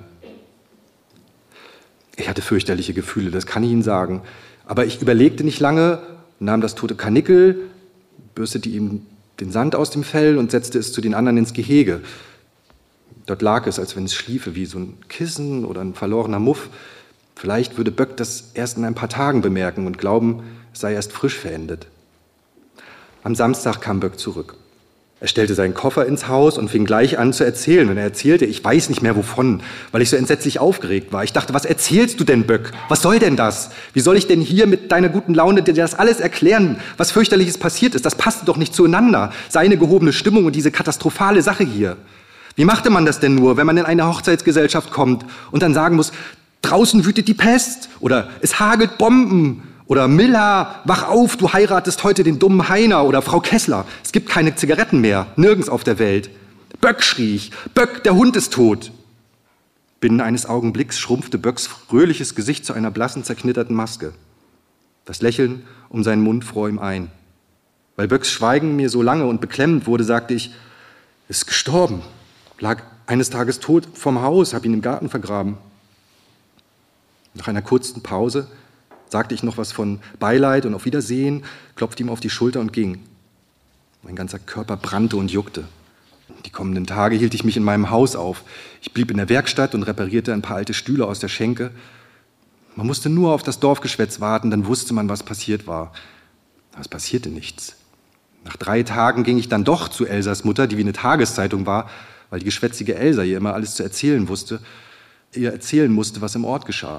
Ich hatte fürchterliche Gefühle, das kann ich Ihnen sagen. Aber ich überlegte nicht lange, nahm das tote Karnickel, bürstete ihm den Sand aus dem Fell und setzte es zu den anderen ins Gehege. Dort lag es, als wenn es schliefe, wie so ein Kissen oder ein verlorener Muff. Vielleicht würde Böck das erst in ein paar Tagen bemerken und glauben, es sei erst frisch verendet. Am Samstag kam Böck zurück. Er stellte seinen Koffer ins Haus und fing gleich an zu erzählen. Und er erzählte, ich weiß nicht mehr wovon, weil ich so entsetzlich aufgeregt war. Ich dachte, was erzählst du denn, Böck? Was soll denn das? Wie soll ich denn hier mit deiner guten Laune dir das alles erklären, was fürchterliches passiert ist? Das passte doch nicht zueinander. Seine gehobene Stimmung und diese katastrophale Sache hier. Wie machte man das denn nur, wenn man in eine Hochzeitsgesellschaft kommt und dann sagen muss, draußen wütet die Pest oder es hagelt Bomben? Oder Miller, wach auf, du heiratest heute den dummen Heiner. Oder Frau Kessler, es gibt keine Zigaretten mehr, nirgends auf der Welt. Böck, schrie ich, Böck, der Hund ist tot. Binnen eines Augenblicks schrumpfte Böcks fröhliches Gesicht zu einer blassen, zerknitterten Maske. Das Lächeln um seinen Mund fror ihm ein. Weil Böcks Schweigen mir so lange und beklemmend wurde, sagte ich, ist gestorben, lag eines Tages tot vorm Haus, hab ihn im Garten vergraben. Nach einer kurzen Pause sagte ich noch was von Beileid und auf Wiedersehen, klopfte ihm auf die Schulter und ging. Mein ganzer Körper brannte und juckte. Die kommenden Tage hielt ich mich in meinem Haus auf. Ich blieb in der Werkstatt und reparierte ein paar alte Stühle aus der Schenke. Man musste nur auf das Dorfgeschwätz warten, dann wusste man, was passiert war. Aber es passierte nichts. Nach drei Tagen ging ich dann doch zu Elsas Mutter, die wie eine Tageszeitung war, weil die geschwätzige Elsa ihr immer alles zu erzählen wusste, ihr erzählen musste, was im Ort geschah.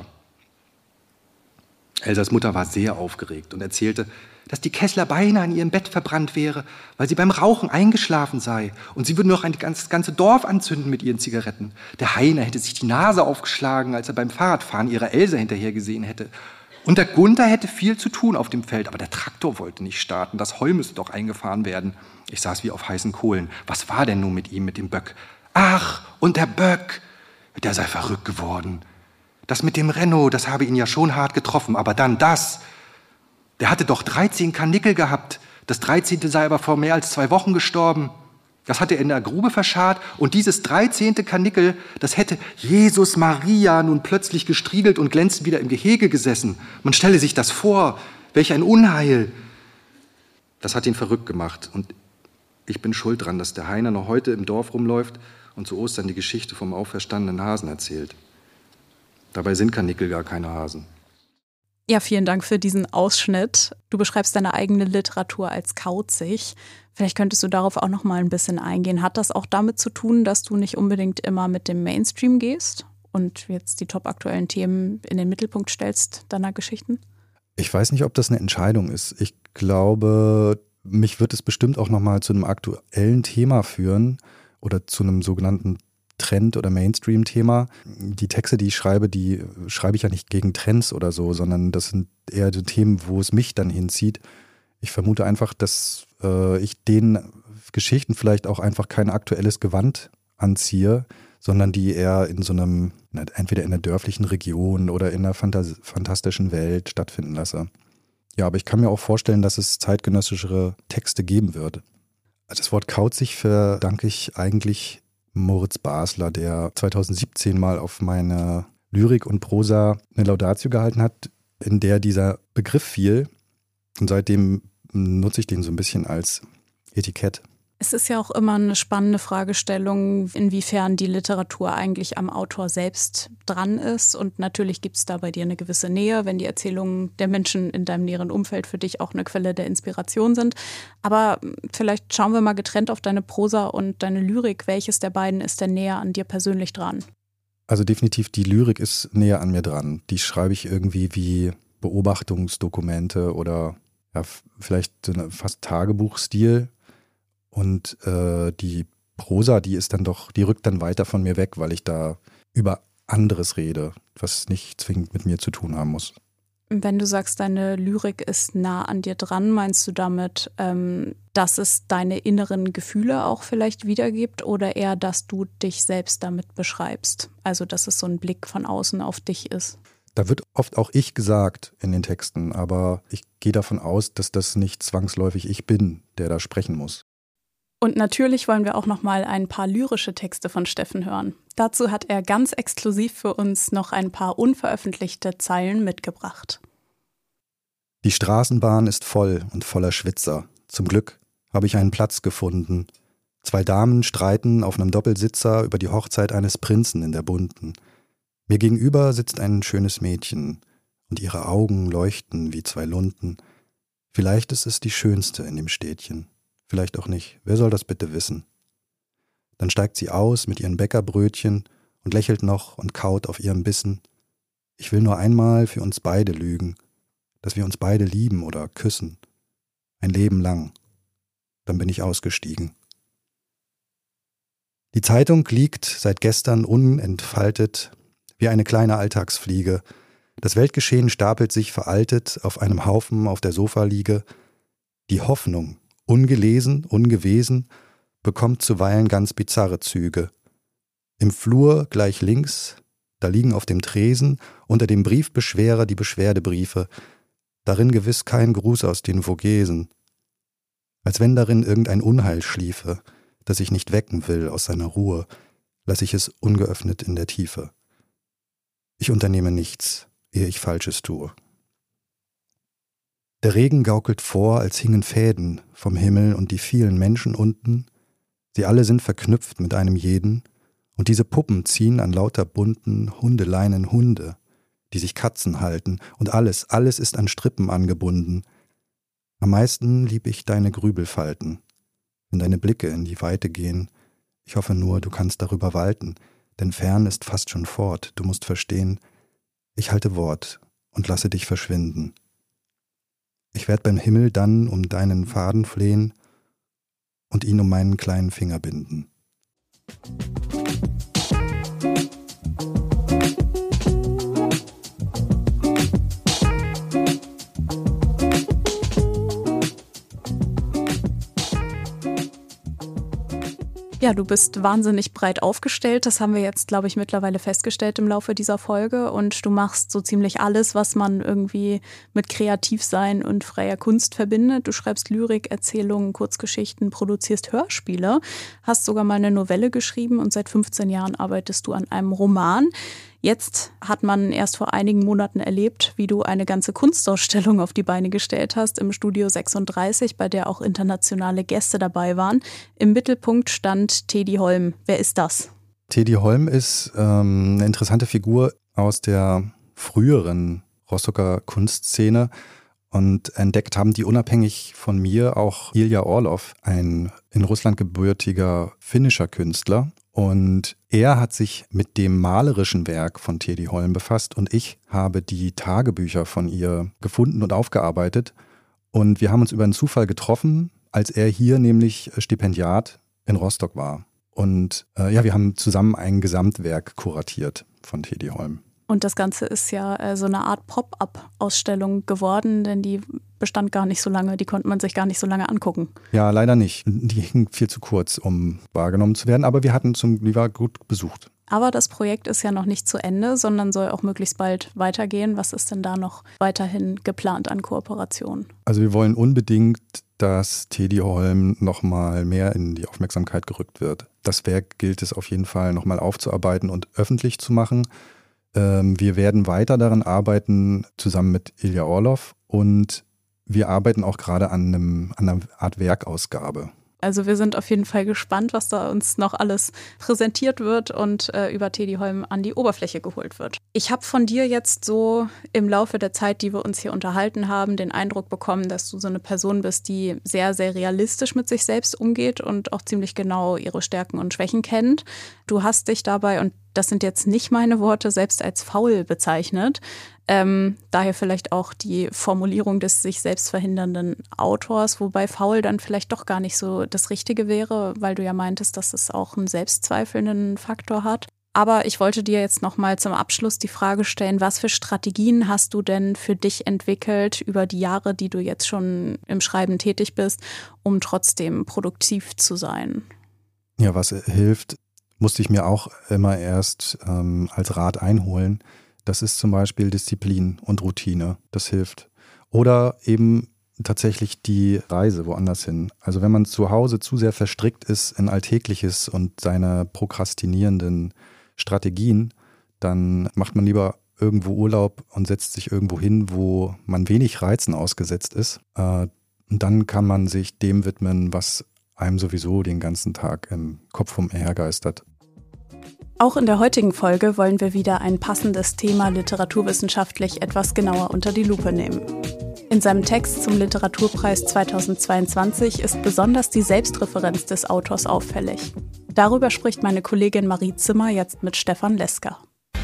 Elsas Mutter war sehr aufgeregt und erzählte, dass die Kessler beinahe in ihrem Bett verbrannt wäre, weil sie beim Rauchen eingeschlafen sei. Und sie würde noch ein das ganze Dorf anzünden mit ihren Zigaretten. Der Heiner hätte sich die Nase aufgeschlagen, als er beim Fahrradfahren ihrer Elsa hinterher gesehen hätte. Und der Gunther hätte viel zu tun auf dem Feld, aber der Traktor wollte nicht starten. Das Heu müsste doch eingefahren werden. Ich saß wie auf heißen Kohlen. Was war denn nun mit ihm, mit dem Böck? Ach, und der Böck, der sei verrückt geworden. Das mit dem Renno, das habe ihn ja schon hart getroffen, aber dann das. Der hatte doch dreizehn Karnickel gehabt, Das dreizehnte sei aber vor mehr als zwei Wochen gestorben. Das hatte er in der Grube verscharrt. Und dieses dreizehnte Karnickel, das hätte Jesus Maria nun plötzlich gestriegelt und glänzend wieder im Gehege gesessen. Man stelle sich das vor, welch ein Unheil. Das hat ihn verrückt gemacht. Und ich bin schuld dran, dass der Heiner noch heute im Dorf rumläuft und zu Ostern die Geschichte vom auferstandenen Hasen erzählt. Dabei sind Karnickel gar keine Hasen. Ja, vielen Dank für diesen Ausschnitt. Du beschreibst deine eigene Literatur als kauzig. Vielleicht könntest du darauf auch noch mal ein bisschen eingehen. Hat das auch damit zu tun, dass du nicht unbedingt immer mit dem Mainstream gehst und jetzt die topaktuellen Themen in den Mittelpunkt stellst deiner Geschichten? Ich weiß nicht, ob das eine Entscheidung ist. Ich glaube, mich wird es bestimmt auch noch mal zu einem aktuellen Thema führen oder zu einem sogenannten Trend- oder Mainstream-Thema. Die Texte, die ich schreibe, die schreibe ich ja nicht gegen Trends oder so, sondern das sind eher die Themen, wo es mich dann hinzieht. Ich vermute einfach, dass äh, ich den Geschichten vielleicht auch einfach kein aktuelles Gewand anziehe, sondern die eher in so einem, entweder in einer dörflichen Region oder in einer Fantas- fantastischen Welt stattfinden lasse. Ja, aber ich kann mir auch vorstellen, dass es zeitgenössischere Texte geben wird. Das Wort kauzig verdanke ich eigentlich Moritz Basler, der zweitausendsiebzehn mal auf meine Lyrik und Prosa eine Laudatio gehalten hat, in der dieser Begriff fiel. Und seitdem nutze ich den so ein bisschen als Etikett. Es ist ja auch immer eine spannende Fragestellung, inwiefern die Literatur eigentlich am Autor selbst dran ist. Und natürlich gibt es da bei dir eine gewisse Nähe, wenn die Erzählungen der Menschen in deinem näheren Umfeld für dich auch eine Quelle der Inspiration sind. Aber vielleicht schauen wir mal getrennt auf deine Prosa und deine Lyrik. Welches der beiden ist denn näher an dir persönlich dran? Also definitiv die Lyrik ist näher an mir dran. Die schreibe ich irgendwie wie Beobachtungsdokumente oder ja, vielleicht so eine fast Tagebuchstil. Und äh, die Prosa, die ist dann doch, die rückt dann weiter von mir weg, weil ich da über anderes rede, was nicht zwingend mit mir zu tun haben muss. Wenn du sagst, deine Lyrik ist nah an dir dran, meinst du damit, ähm, dass es deine inneren Gefühle auch vielleicht wiedergibt oder eher, dass du dich selbst damit beschreibst? Also, dass es so ein Blick von außen auf dich ist? Da wird oft auch ich gesagt in den Texten, aber ich gehe davon aus, dass das nicht zwangsläufig ich bin, der da sprechen muss. Und natürlich wollen wir auch noch mal ein paar lyrische Texte von Steffen hören. Dazu hat er ganz exklusiv für uns noch ein paar unveröffentlichte Zeilen mitgebracht. Die Straßenbahn ist voll und voller Schwitzer. Zum Glück habe ich einen Platz gefunden. Zwei Damen streiten auf einem Doppelsitzer über die Hochzeit eines Prinzen in der Bunten. Mir gegenüber sitzt ein schönes Mädchen und ihre Augen leuchten wie zwei Lunten. Vielleicht ist es die schönste in dem Städtchen. Vielleicht auch nicht. Wer soll das bitte wissen? Dann steigt sie aus mit ihren Bäckerbrötchen und lächelt noch und kaut auf ihrem Bissen. Ich will nur einmal für uns beide lügen, dass wir uns beide lieben oder küssen. Ein Leben lang. Dann bin ich ausgestiegen. Die Zeitung liegt seit gestern unentfaltet wie eine kleine Alltagsfliege. Das Weltgeschehen stapelt sich veraltet auf einem Haufen auf der Sofaliege. Die Hoffnung, ungelesen, ungewesen, bekommt zuweilen ganz bizarre Züge. Im Flur gleich links, da liegen auf dem Tresen unter dem Briefbeschwerer die Beschwerdebriefe, darin gewiss kein Gruß aus den Vogesen. Als wenn darin irgendein Unheil schliefe, das ich nicht wecken will aus seiner Ruhe, lass ich es ungeöffnet in der Tiefe. Ich unternehme nichts, ehe ich Falsches tue. Der Regen gaukelt vor, als hingen Fäden vom Himmel und die vielen Menschen unten, sie alle sind verknüpft mit einem jeden, und diese Puppen ziehen an lauter bunten Hundeleinen Hunde, die sich Katzen halten, und alles, alles ist an Strippen angebunden. Am meisten lieb ich deine Grübelfalten, wenn deine Blicke in die Weite gehen. Ich hoffe nur, du kannst darüber walten, denn fern ist fast schon fort, du musst verstehen, ich halte Wort und lasse dich verschwinden. Ich werd beim Himmel dann um deinen Faden flehen und ihn um meinen kleinen Finger binden. Ja, du bist wahnsinnig breit aufgestellt. Das haben wir jetzt, glaube ich, mittlerweile festgestellt im Laufe dieser Folge. Und du machst so ziemlich alles, was man irgendwie mit Kreativsein und freier Kunst verbindet. Du schreibst Lyrik, Erzählungen, Kurzgeschichten, produzierst Hörspiele, hast sogar mal eine Novelle geschrieben und seit fünfzehn Jahren arbeitest du an einem Roman. Jetzt hat man erst vor einigen Monaten erlebt, wie du eine ganze Kunstausstellung auf die Beine gestellt hast im Studio sechsunddreißig, bei der auch internationale Gäste dabei waren. Im Mittelpunkt stand Tedi Holm. Wer ist das? Tedi Holm ist ähm, eine interessante Figur aus der früheren Rostocker Kunstszene. Und entdeckt haben die unabhängig von mir auch Ilja Orlov, ein in Russland gebürtiger finnischer Künstler. Und er hat sich mit dem malerischen Werk von Tedi Holm befasst und ich habe die Tagebücher von ihr gefunden und aufgearbeitet. Und wir haben uns über einen Zufall getroffen, als er hier nämlich Stipendiat in Rostock war. Und äh, ja, wir haben zusammen ein Gesamtwerk kuratiert von Tedi Holm. Und das Ganze ist ja äh, so eine Art Pop-up-Ausstellung geworden, denn die bestand gar nicht so lange, die konnte man sich gar nicht so lange angucken. Ja, leider nicht. Die hing viel zu kurz, um wahrgenommen zu werden, aber wir hatten zum, die war gut besucht. Aber das Projekt ist ja noch nicht zu Ende, sondern soll auch möglichst bald weitergehen. Was ist denn da noch weiterhin geplant an Kooperation? Also wir wollen unbedingt, dass Tedi Holm nochmal mehr in die Aufmerksamkeit gerückt wird. Das Werk gilt es auf jeden Fall nochmal aufzuarbeiten und öffentlich zu machen. Wir werden weiter daran arbeiten, zusammen mit Ilja Orlov, und wir arbeiten auch gerade an, einem, an einer Art Werkausgabe. Also wir sind auf jeden Fall gespannt, was da uns noch alles präsentiert wird und äh, über Tedi Holm an die Oberfläche geholt wird. Ich habe von dir jetzt so im Laufe der Zeit, die wir uns hier unterhalten haben, den Eindruck bekommen, dass du so eine Person bist, die sehr, sehr realistisch mit sich selbst umgeht und auch ziemlich genau ihre Stärken und Schwächen kennt. Du hast dich dabei, und das sind jetzt nicht meine Worte, selbst als faul bezeichnet. Ähm, daher vielleicht auch die Formulierung des sich selbst verhindernden Autors, wobei faul dann vielleicht doch gar nicht so das Richtige wäre, weil du ja meintest, dass es auch einen selbstzweifelnden Faktor hat. Aber ich wollte dir jetzt nochmal zum Abschluss die Frage stellen, was für Strategien hast du denn für dich entwickelt über die Jahre, die du jetzt schon im Schreiben tätig bist, um trotzdem produktiv zu sein? Ja, was hilft, musste ich mir auch immer erst ähm, als Rat einholen. Das ist zum Beispiel Disziplin und Routine. Das hilft. Oder eben tatsächlich die Reise woanders hin. Also wenn man zu Hause zu sehr verstrickt ist in Alltägliches und seine prokrastinierenden Strategien, dann macht man lieber irgendwo Urlaub und setzt sich irgendwo hin, wo man wenig Reizen ausgesetzt ist. Und dann kann man sich dem widmen, was einem sowieso den ganzen Tag im Kopf umhergeistert. Auch in der heutigen Folge wollen wir wieder ein passendes Thema literaturwissenschaftlich etwas genauer unter die Lupe nehmen. In seinem Text zum Literaturpreis zweitausendzweiundzwanzig ist besonders die Selbstreferenz des Autors auffällig. Darüber spricht meine Kollegin Marie Zimmer jetzt mit Stefan Leska.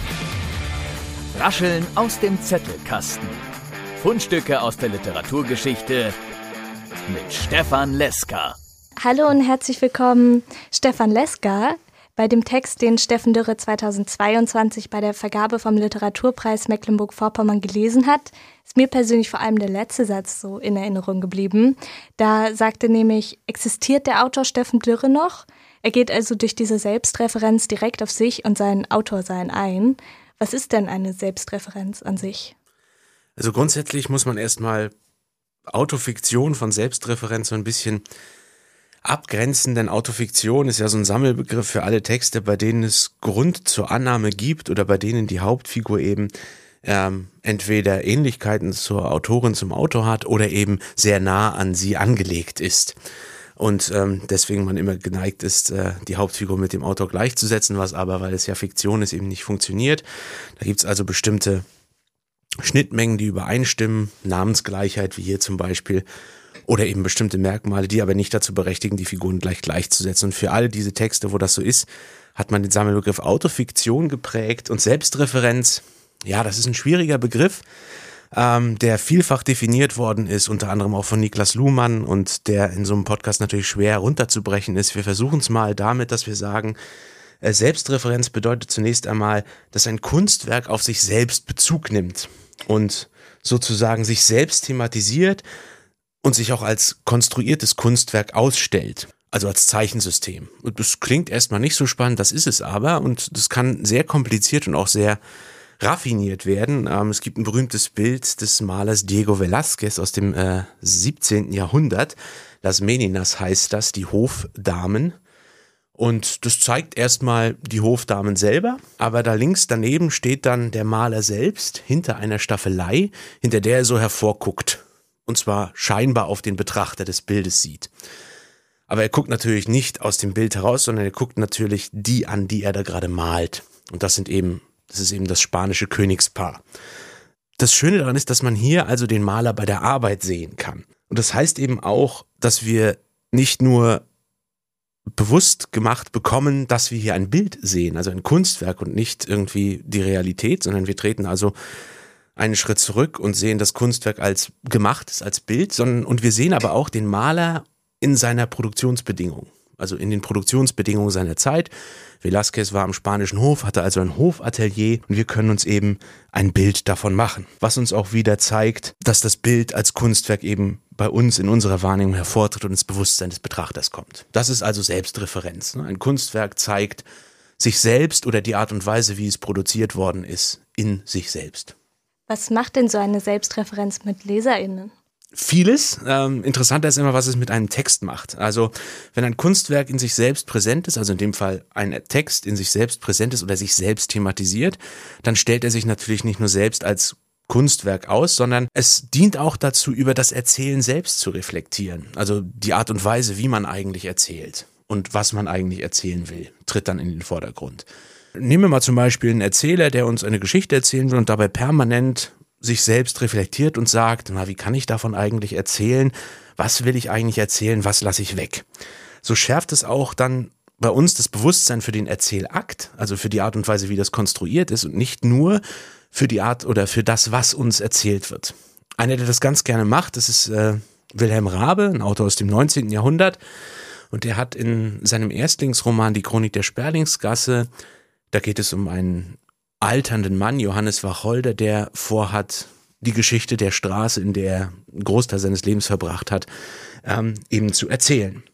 Rascheln aus dem Zettelkasten. Fundstücke aus der Literaturgeschichte mit Stefan Leska. Hallo und herzlich willkommen, Stefan Leska. Bei dem Text, den Steffen Dürre zweitausendzweiundzwanzig bei der Vergabe vom Literaturpreis Mecklenburg-Vorpommern gelesen hat, ist mir persönlich vor allem der letzte Satz so in Erinnerung geblieben. Da sagte nämlich, existiert der Autor Steffen Dürre noch? Er geht also durch diese Selbstreferenz direkt auf sich und sein Autorsein ein. Was ist denn eine Selbstreferenz an sich? Also grundsätzlich muss man erstmal Autofiktion von Selbstreferenz so ein bisschen abgrenzen, denn Autofiktion ist ja so ein Sammelbegriff für alle Texte, bei denen es Grund zur Annahme gibt oder bei denen die Hauptfigur eben ähm, entweder Ähnlichkeiten zur Autorin, zum Autor hat oder eben sehr nah an sie angelegt ist. Und ähm, deswegen man immer geneigt ist, äh, die Hauptfigur mit dem Autor gleichzusetzen, was aber, weil es ja Fiktion ist, eben nicht funktioniert. Da gibt's also bestimmte Schnittmengen, die übereinstimmen, Namensgleichheit, wie hier zum Beispiel, oder eben bestimmte Merkmale, die aber nicht dazu berechtigen, die Figuren gleich gleichzusetzen. Und für alle diese Texte, wo das so ist, hat man den Sammelbegriff Autofiktion geprägt und Selbstreferenz. Ja, das ist ein schwieriger Begriff, ähm, der vielfach definiert worden ist, unter anderem auch von Niklas Luhmann und der in so einem Podcast natürlich schwer runterzubrechen ist. Wir versuchen es mal damit, dass wir sagen, äh, Selbstreferenz bedeutet zunächst einmal, dass ein Kunstwerk auf sich selbst Bezug nimmt und sozusagen sich selbst thematisiert und sich auch als konstruiertes Kunstwerk ausstellt. also als Zeichensystem. Und das klingt erstmal nicht so spannend, das ist es aber und das kann sehr kompliziert und auch sehr raffiniert werden. Ähm, es gibt ein berühmtes Bild des Malers Diego Velázquez aus dem äh, siebzehnten Jahrhundert. Las Meninas heißt das, die Hofdamen. Und das zeigt erstmal die Hofdamen selber, aber da links daneben steht dann der Maler selbst hinter einer Staffelei, hinter der er so hervorguckt. Und zwar scheinbar auf den Betrachter des Bildes sieht. Aber er guckt natürlich nicht aus dem Bild heraus, sondern er guckt natürlich die an, die er da gerade malt. Und das sind eben, das ist eben das spanische Königspaar. Das Schöne daran ist, dass man hier also den Maler bei der Arbeit sehen kann. Und das heißt eben auch, dass wir nicht nur bewusst gemacht bekommen, dass wir hier ein Bild sehen, also ein Kunstwerk und nicht irgendwie die Realität, sondern wir treten also einen Schritt zurück und sehen das Kunstwerk als gemachtes, als Bild, sondern und wir sehen aber auch den Maler in seiner Produktionsbedingung, also in den Produktionsbedingungen seiner Zeit. Velázquez war am spanischen Hof, hatte also ein Hofatelier und wir können uns eben ein Bild davon machen, was uns auch wieder zeigt, dass das Bild als Kunstwerk eben bei uns in unserer Wahrnehmung hervortritt und ins Bewusstsein des Betrachters kommt. Das ist also Selbstreferenz. Ein Kunstwerk zeigt sich selbst oder die Art und Weise, wie es produziert worden ist, in sich selbst. Was macht denn so eine Selbstreferenz mit LeserInnen? Vieles. Ähm, interessanter ist immer, was es mit einem Text macht. Also wenn ein Kunstwerk in sich selbst präsent ist, also in dem Fall ein Text in sich selbst präsent ist oder sich selbst thematisiert, dann stellt er sich natürlich nicht nur selbst als Kunstwerk aus, sondern es dient auch dazu, über das Erzählen selbst zu reflektieren. Also die Art und Weise, wie man eigentlich erzählt und was man eigentlich erzählen will, tritt dann in den Vordergrund. Nehmen wir mal zum Beispiel einen Erzähler, der uns eine Geschichte erzählen will und dabei permanent sich selbst reflektiert und sagt, na, wie kann ich davon eigentlich erzählen? Was will ich eigentlich erzählen? Was lasse ich weg? So schärft es auch dann bei uns das Bewusstsein für den Erzählakt, also für die Art und Weise, wie das konstruiert ist und nicht nur für die Art oder für das, was uns erzählt wird. Einer, der das ganz gerne macht, das ist äh, Wilhelm Raabe, ein Autor aus dem neunzehnten Jahrhundert. Und der hat in seinem Erstlingsroman Die Chronik der Sperlingsgasse, da geht es um einen alternden Mann, Johannes Wacholder, der vorhat, die Geschichte der Straße, in der er einen Großteil seines Lebens verbracht hat, ähm, eben zu erzählen.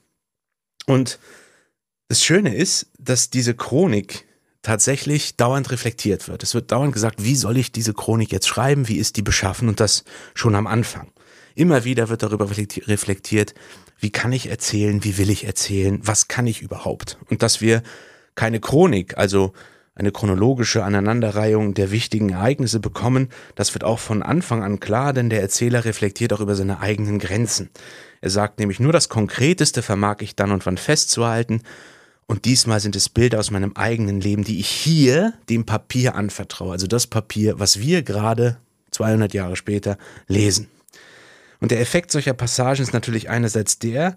Und das Schöne ist, dass diese Chronik tatsächlich dauernd reflektiert wird. Es wird dauernd gesagt, wie soll ich diese Chronik jetzt schreiben, wie ist die beschaffen und das schon am Anfang. Immer wieder wird darüber reflektiert, wie kann ich erzählen, wie will ich erzählen, was kann ich überhaupt. Und dass wir keine Chronik, also eine chronologische Aneinanderreihung der wichtigen Ereignisse bekommen, das wird auch von Anfang an klar, denn der Erzähler reflektiert auch über seine eigenen Grenzen. Er sagt nämlich, nur das Konkreteste vermag ich dann und wann festzuhalten und diesmal sind es Bilder aus meinem eigenen Leben, die ich hier dem Papier anvertraue, also das Papier, was wir gerade zweihundert Jahre später lesen. Und der Effekt solcher Passagen ist natürlich einerseits der,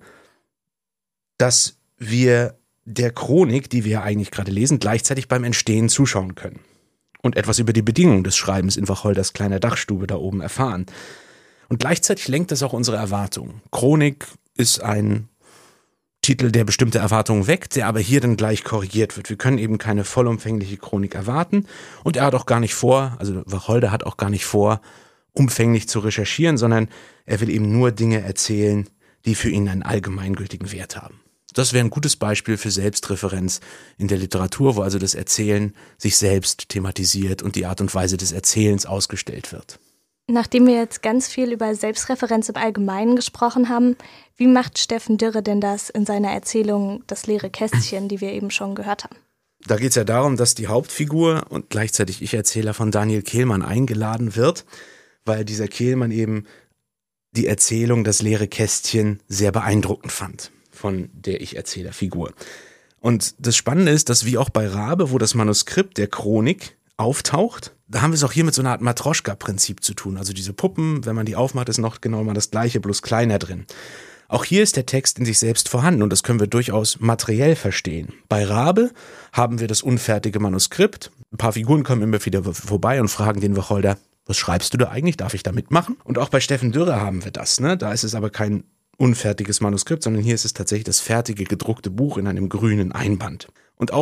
dass wir der Chronik, die wir eigentlich gerade lesen, gleichzeitig beim Entstehen zuschauen können und etwas über die Bedingungen des Schreibens in Wacholders kleiner Dachstube da oben erfahren. Und gleichzeitig lenkt das auch unsere Erwartungen. Chronik ist ein Titel, der bestimmte Erwartungen weckt, der aber hier dann gleich korrigiert wird. Wir können eben keine vollumfängliche Chronik erwarten und er hat auch gar nicht vor, also Wacholder hat auch gar nicht vor, umfänglich zu recherchieren, sondern er will eben nur Dinge erzählen, die für ihn einen allgemeingültigen Wert haben. Das wäre ein gutes Beispiel für Selbstreferenz in der Literatur, wo also das Erzählen sich selbst thematisiert und die Art und Weise des Erzählens ausgestellt wird. Nachdem wir jetzt ganz viel über Selbstreferenz im Allgemeinen gesprochen haben, wie macht Steffen Dürre denn das in seiner Erzählung Das leere Kästchen, die wir eben schon gehört haben? Da geht es ja darum, dass die Hauptfigur und gleichzeitig Ich-Erzähler von Daniel Kehlmann eingeladen wird, weil dieser Kehlmann eben die Erzählung Das leere Kästchen sehr beeindruckend fand von der Ich-Erzähler-Figur. Und das Spannende ist, dass wie auch bei Raabe, wo das Manuskript der Chronik auftaucht, da haben wir es auch hier mit so einer Art Matroschka-Prinzip zu tun. Also diese Puppen, wenn man die aufmacht, ist noch genau mal das gleiche, bloß kleiner drin. Auch hier ist der Text in sich selbst vorhanden und das können wir durchaus materiell verstehen. Bei Raabe haben wir das unfertige Manuskript. Ein paar Figuren kommen immer wieder vorbei und fragen den Wacholder, was schreibst du da eigentlich? Darf ich da mitmachen? Und auch bei Steffen Dürre haben wir das. Ne? Da ist es aber kein unfertiges Manuskript, sondern hier ist es tatsächlich das fertige gedruckte Buch in einem grünen Einband. Und auch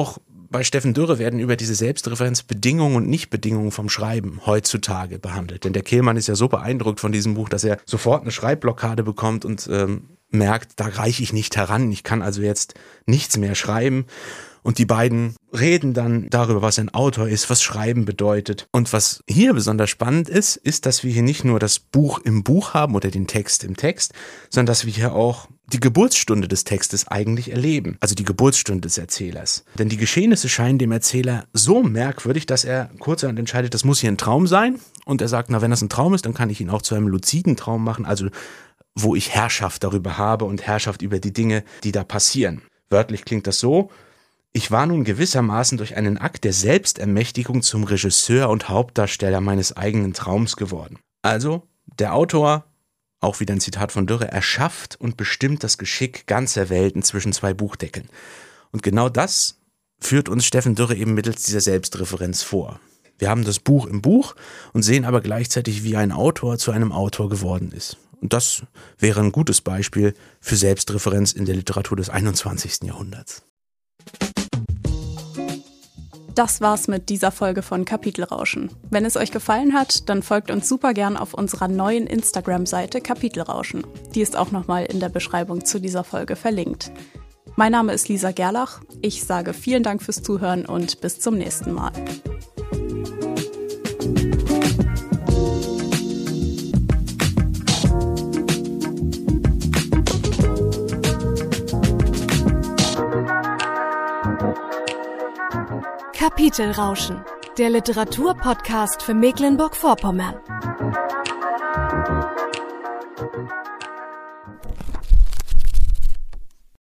bei Steffen Dürre werden über diese Selbstreferenz Bedingungen und Nichtbedingungen vom Schreiben heutzutage behandelt. Denn der Kehlmann ist ja so beeindruckt von diesem Buch, dass er sofort eine Schreibblockade bekommt und ähm, merkt, da reiche ich nicht heran. Ich kann also jetzt nichts mehr schreiben. Und die beiden reden dann darüber, was ein Autor ist, was Schreiben bedeutet. Und was hier besonders spannend ist, ist, dass wir hier nicht nur das Buch im Buch haben oder den Text im Text, sondern dass wir hier auch die Geburtsstunde des Textes eigentlich erleben. Also die Geburtsstunde des Erzählers. Denn die Geschehnisse scheinen dem Erzähler so merkwürdig, dass er kurzerhand entscheidet, das muss hier ein Traum sein. Und er sagt, na, wenn das ein Traum ist, dann kann ich ihn auch zu einem luziden Traum machen. Also wo ich Herrschaft darüber habe und Herrschaft über die Dinge, die da passieren. Wörtlich klingt das so: Ich war nun gewissermaßen durch einen Akt der Selbstermächtigung zum Regisseur und Hauptdarsteller meines eigenen Traums geworden. Also, der Autor, auch wieder ein Zitat von Dürre, erschafft und bestimmt das Geschick ganzer Welten zwischen zwei Buchdeckeln. Und genau das führt uns Steffen Dürre eben mittels dieser Selbstreferenz vor. Wir haben das Buch im Buch und sehen aber gleichzeitig, wie ein Autor zu einem Autor geworden ist. Und das wäre ein gutes Beispiel für Selbstreferenz in der Literatur des einundzwanzigsten Jahrhunderts. Das war's mit dieser Folge von Kapitelrauschen. Wenn es euch gefallen hat, dann folgt uns super gern auf unserer neuen Instagram-Seite Kapitelrauschen. Die ist auch nochmal in der Beschreibung zu dieser Folge verlinkt. Mein Name ist Lisa Gerlach. Ich sage vielen Dank fürs Zuhören und bis zum nächsten Mal. Kapitelrauschen, der Literaturpodcast für Mecklenburg-Vorpommern.